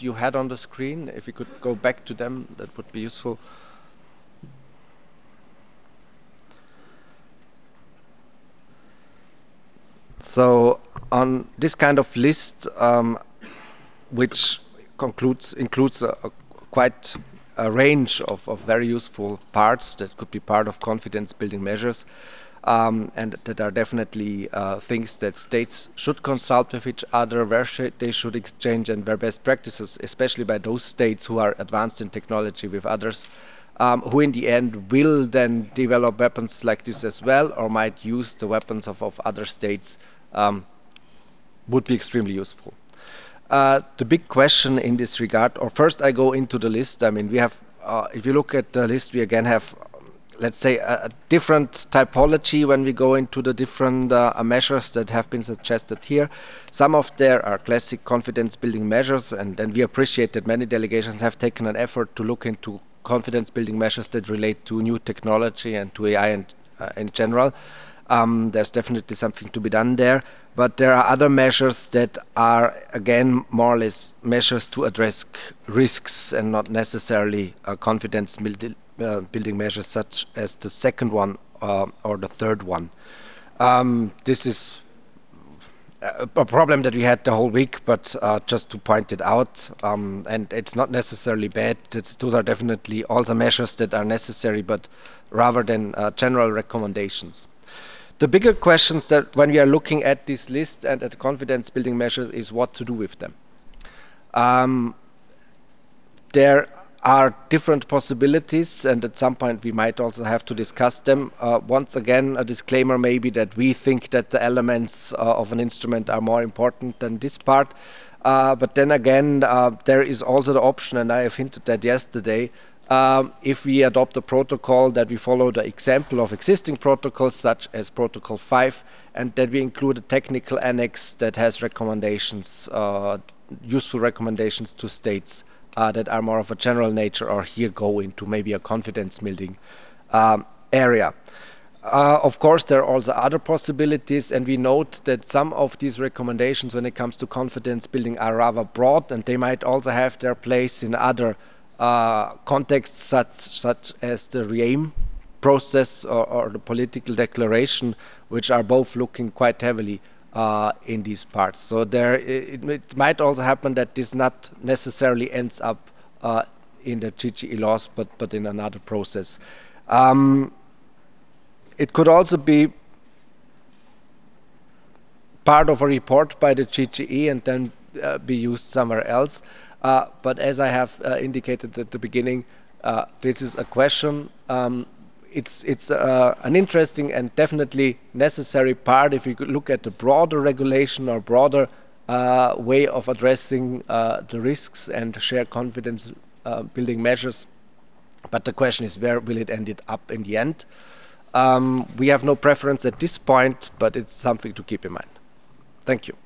you had on the screen. If you could go back to them, that would be useful. So on this kind of list, which includes a quite a range of very useful parts that could be part of confidence building measures, and that are definitely things that states should consult with each other, where they should exchange, and where best practices, especially by those states who are advanced in technology with others, who in the end will then develop weapons like this as well, or might use the weapons of other states, would be extremely useful. The big question in this regard, or first I go into the list. I mean, we have, if you look at the list, we again have, let's say, a different typology when we go into the different measures that have been suggested here. Some of there are classic confidence building measures, and we appreciate that many delegations have taken an effort to look into confidence building measures that relate to new technology and to AI and, in general. There's definitely something to be done there. But there are other measures that are, again, more or less measures to address risks and not necessarily confidence building measures such as the second one or the third one. This is a problem that we had the whole week, but just to point it out, and it's not necessarily bad. Those are definitely also measures that are necessary, but rather than general recommendations. The bigger questions that when we are looking at this list and at confidence building measures is what to do with them. There are different possibilities, and at some point we might also have to discuss them. Once again, a disclaimer maybe that we think that the elements of an instrument are more important than this part. But then again, there is also the option, and I have hinted at yesterday, if we adopt a protocol, that we follow the example of existing protocols such as Protocol 5, and that we include a technical annex that has recommendations, useful recommendations to states that are more of a general nature, or here go into maybe a confidence building area. Of course, there are also other possibilities, and we note that some of these recommendations when it comes to confidence building are rather broad, and they might also have their place in other contexts such as the REAIM process or the political declaration, which are both looking quite heavily in these parts. So it might also happen that this not necessarily ends up in the GGE laws, but in another process. It could also be part of a report by the GGE and then be used somewhere else. But as I have indicated at the beginning, this is a question. It's an interesting and definitely necessary part if you could look at the broader regulation or broader way of addressing the risks and share confidence building measures. But the question is, where will it end up in the end? We have no preference at this point, but it's something to keep in mind. Thank you.